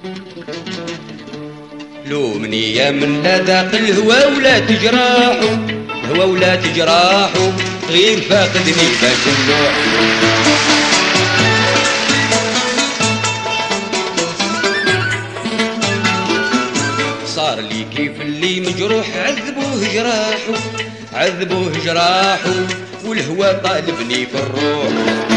لومني يا من لا ذاق الهوى ولا تجراحو، هوى ولا تجراحو، غير فاقدني باش نروح. صار لي كيف اللي مجروح، عذبوه جراحو، عذبوه جراحو، والهوى طالبني في الروح.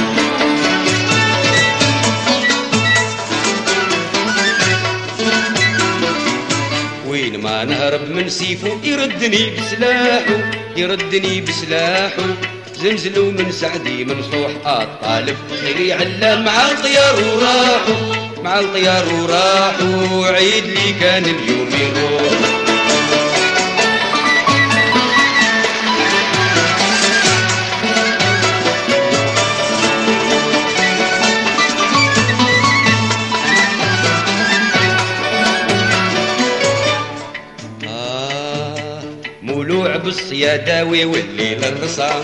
وين ما نهرب من سيفو يردني بسلاحو، يردني بسلاحو، زنزلوا من سعدي منصوح. الطالب خيري علام مع الطيار وراحو، مع الطيار وراحو، عيد لي كان اليوم يروح. مولوع بالصياداوي والليل الرصام،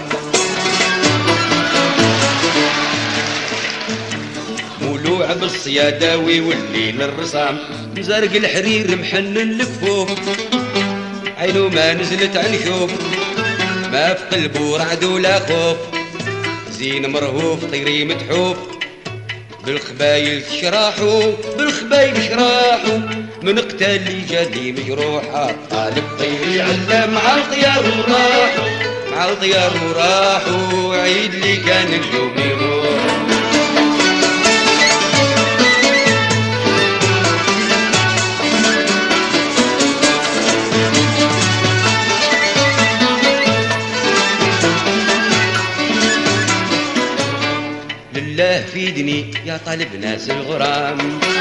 مولوع بالصياداوي والليل الرصام، مزرق الحرير محنن الكفوف، عينو ما نزلت عن شوف، ما في قلبه رعد ولا خوف، زين مرهوف طيري متحوف، بالخبايل شراحو، بالخبايل شراحو، من قتال اللي جاني مجروحة. الطالب طيري علام مع الطيار وراحو، مع الطيار وراحو، عيد لي كان اليوم يروح. لله فيدني يا طالب ناس الغرام،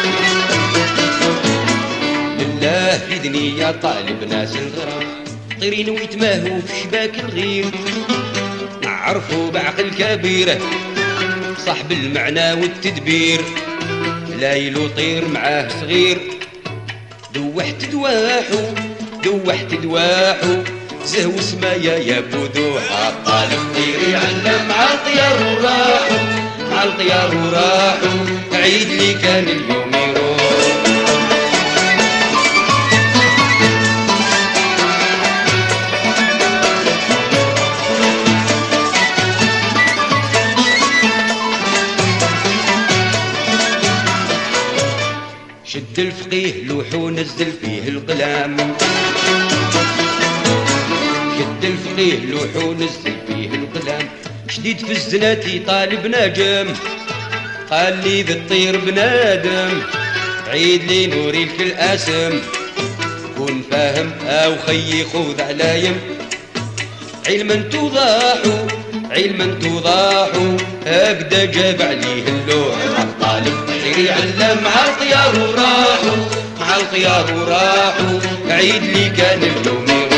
لله فيدني يا طالب ناس الغرام، طيرين ويتماهوا في شباك الغير، نعرفوا بعقل كبيره صاحب المعنى والتدبير، لايل وطير معاه صغير، دوحت دواحو، دوحت دواحو، زهو سمايا يا بودوحة. الطالب طيري علم مع الطيار وراحو، مع الطيار وراحو، عيد لي كان اليوم يروح. شد الفقيه لوح ونزل فيه القلام، شد الفقيه لوح ونزل فيه القلام، شديد في الزناتي طالب ناجم، قال لي ذا الطير بنادم، عيد لي نوري لك الاسم، كون فاهم او خيي خذ علايم، علما توضاحو، علما توضاحو، هكذا جاب عليه اللوح. الطالب طيري علم مع الطيار وراحو، مع الطيار وراحو، عيد لي كان اليوم